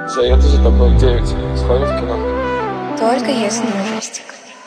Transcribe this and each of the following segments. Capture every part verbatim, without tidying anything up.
Заеду за тобой в девять. Сходим в кино? Только если ужастик.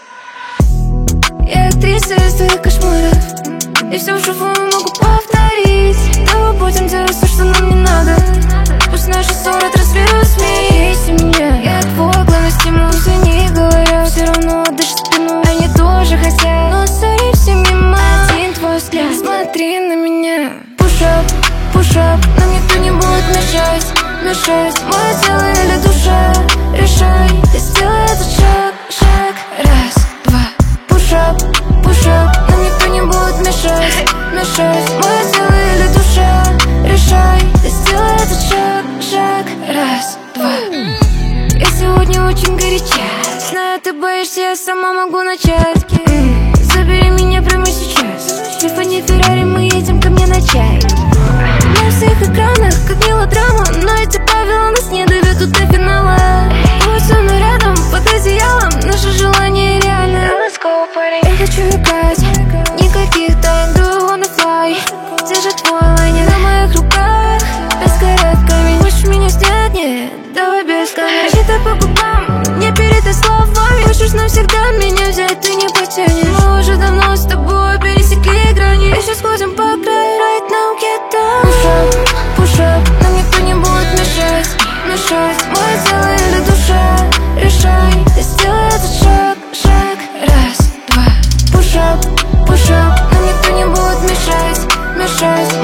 Я актриса из твоих кошмаров, и все вживую могу повторить. Давай будем делать все, что нам не надо. Пусть наши ссоры транслируют смейся меня. Я твой главный стимул, все не говорят. Все равно дышишь спину, они тоже хотят. Но сори все мимо, один твой взгляд. Смотри на меня. Push-up, push-up, нам никто не будет мешать. Мешать, мое тело или душа. Решай, ты сделай этот шаг, шаг. Раз, два. Push-up, push-up, нам никто не будет мешать. Мешать, мое тело или душа. Решай, ты сделай этот шаг, шаг. Раз, два. Я сегодня очень горяча. Знаю, ты боишься, я сама могу начать. Забери меня прямо сейчас. Стефани Феррари, мы едем ко мне на чай. На всех экранах, как мелодрама, но эти правила нас не доведут до финала. Будь со мной рядом, под одеялом, наше желание реально. Let's go, party. Я хочу играть, никаких тайн, do you wanna fly. Держит твой лайнер на моих руках, без каратками. Хочешь меня снять? Нет, давай без камер. Считай по губам, не передай словами. Хочешь навсегда меня взять, ты не потянешь. Мы уже давно с тобой пересекли грани. Еще сходим по краю, right now get down. Push-up, push-up, нам никто не будет мешать. Мешать, мое тело или душа. Решай, ты сделай этот шаг, шаг. Раз, два. Push-up, push-up, нам никто не будет мешать. Мешать,